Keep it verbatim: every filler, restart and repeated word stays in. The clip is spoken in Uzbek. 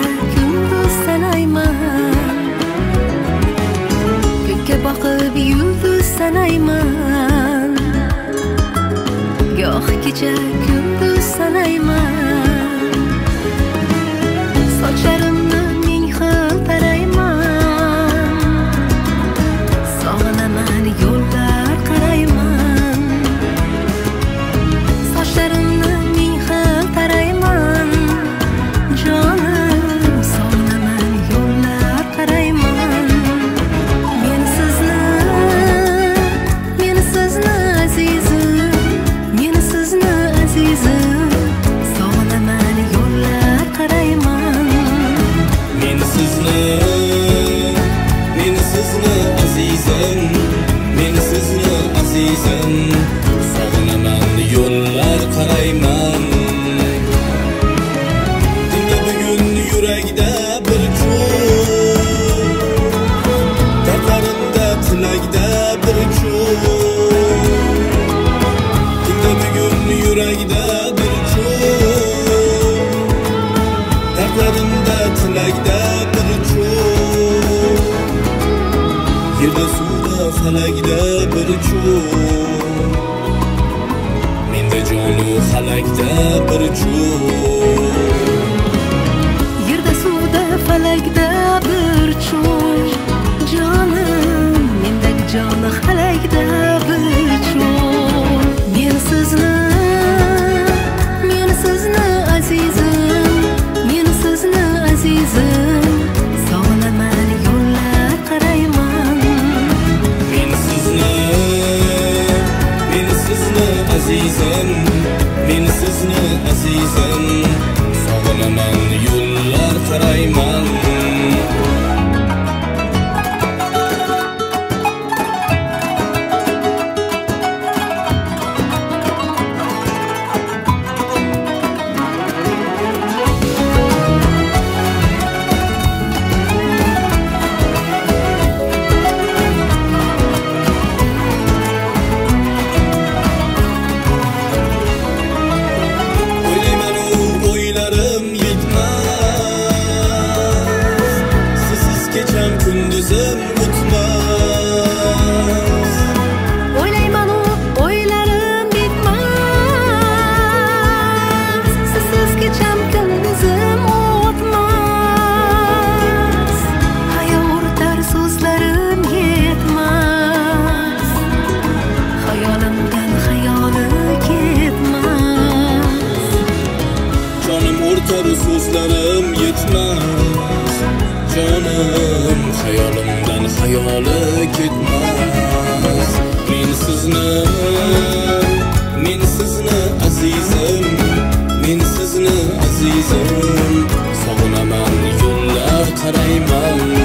kunduz sanayman, ko'kka boqib yulduz sanayman, goh kecha kunduz sanayman, sochlarimni ming xil tarayman, sog'inaman yo'llar qarayman, sochlarimni ming xil tarayman, jonim sog'inaman yo'llar qarayman. Men sizni, men sizni azizim, men sizni azizim, sog'inaman yo'llar qarayman. Men sizni, men sizni azizim, men sizni azizim, sog'inaman yo'llar qarayman. Dinga bugun yurakda bir kun, dardlarimda tilakda bir kun. Dinga bugun yurakda bir kun, dardlarimda tilakda bir kun. Yerda suvda falakda bir kun, menda jonu halakda bir kun. Yerda suvda falakda bir cho'g', jonim mendagi joni halakda bir cho'g'. Men sizni, men sizni azizim, men sizni azizim, sog'inaman yo'llar qarayman. Men sizni, men sizni azizim, men sizni azizim, sog'inaman yo'llar qarayman. O'ylayman u o'ylarim yetmas, sizsiz kecham kunduzim o'tmas. O'ylayman u o'ylarim bitmas, sizsiz kecham kunduzim o'tmas. Hayotar so'zlarim yetmas, xayolimdan xayoli ketmas. Jonim o'rtar so'zlarim yetmas, jonim xayolimdan xayoli ketmas. Men sizni, men sizni azizim, men sizni azizim, sog'inaman yo'llar qarayman.